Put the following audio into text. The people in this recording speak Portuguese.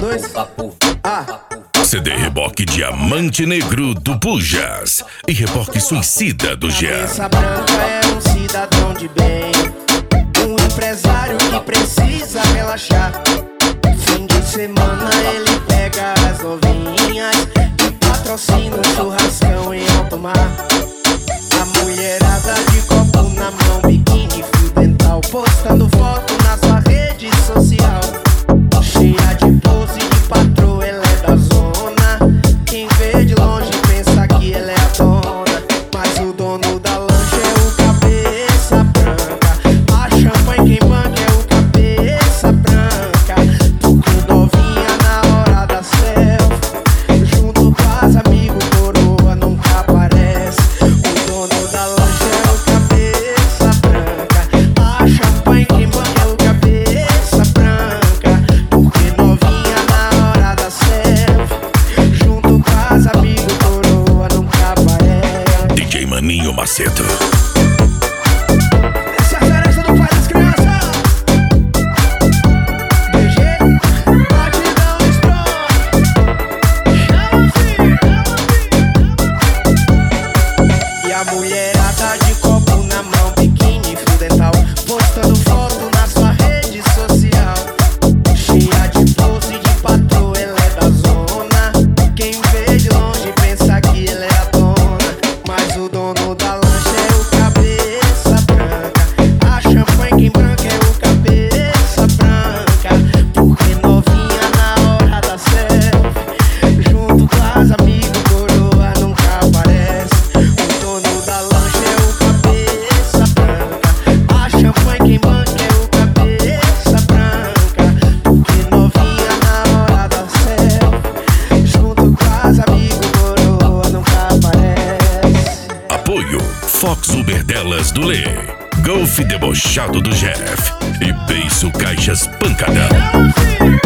dois. CD Reboque Diamante Negro do Pujas e Reboque Suicida do Jean. Cabeça branca é um cidadão de bem, um empresário que precisa relaxar. Fim de semana ele pega as novinhas e patrocina um churrascão em alto mar. A mulherada de copo na mão, biquíni, fio dental, postando foto na sua rede social. Cheia de pose de patroa, ela é da zona. Quem vê de longe pensa que ela é a dona, mas o dono da lancha é o cabeça branca. A champanhe quem banca é o cabeça branca. Porque novinha na hora da selfie, junto com as amigos, coroa nunca aparece. O dono da lancha é o cabeça branca. A champanhe quem banca é o cabeça branca. Porque novinha na hora da selfie, junto com as amigos, coroa nunca aparece. DJ Maninho Macedo. Essa é a festa do pai das crianças. DG, batidão estoura. Chama, filho. E a mulherada de copo na mão, biquíni, fio dental, postando foto na sua rede social. Cheia de pose de patroa, ela é da zona. Quem vê de longe pensa que ela é a dona, mas o dono da lancha é o cabeça branca. A champanhe quem branca é o cabeça branca. Porque novinha na hora da selfie, junto com as amigos, coroa nunca aparece. O dono da lancha é o cabeça branca. A champanhe quem banca é o cabeça branca. Porque novinha na hora da selfie, junto com as amigos, coroa nunca aparece. Apoio Fox Uber Delas do Lê, Golf Debochado do Jeff e Beiço Caixas Pancadão.